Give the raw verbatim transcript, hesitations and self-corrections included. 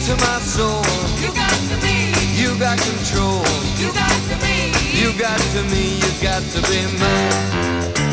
to my soul. You got to be. You got control. You got to be. You got to me, you got to be mine.